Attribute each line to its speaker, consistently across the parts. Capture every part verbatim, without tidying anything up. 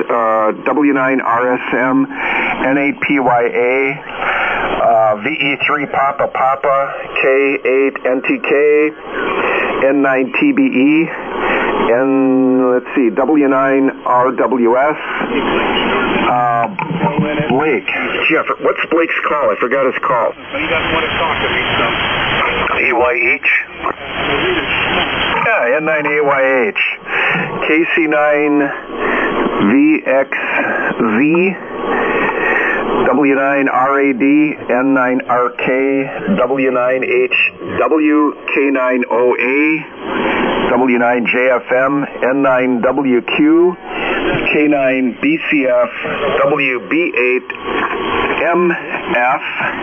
Speaker 1: uh, W nine R S M, N eight P Y A, uh, V E three Papa Papa, K eight N T K, N nine T B E, and let's see, W nine R W S. Uh, Blake. Jeff, what's Blake's call? I forgot his call.
Speaker 2: He doesn't want to talk to me, so.
Speaker 1: A Y H? Yeah, N nine A Y H. K C nine V X Z. W nine R A D, N nine R K, W nine H W, K nine O A, W nine J F M, N nine W Q, K nine B C F, W B eight M F,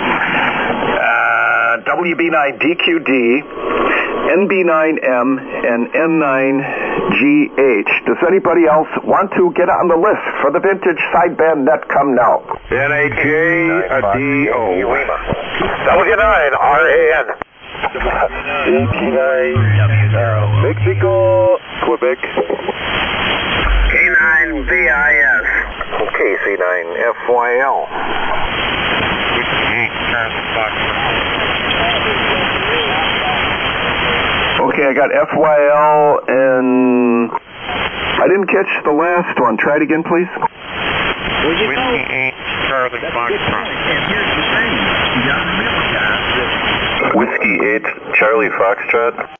Speaker 1: uh, W B nine D Q D, N B nine M, and N nine G H. Does anybody else want to get on the list for the vintage sideband net? Come now.
Speaker 3: N A J D O.
Speaker 1: W nine R A N.
Speaker 3: C T nine Mexico, Quebec.
Speaker 1: K nine V I S. Okay, C nine F Y L. Okay, I got F Y L and I didn't catch the last one. Try it again, please.
Speaker 2: Whiskey eight, Charlie Foxtrot.
Speaker 1: Whiskey eight, Charlie Foxtrot.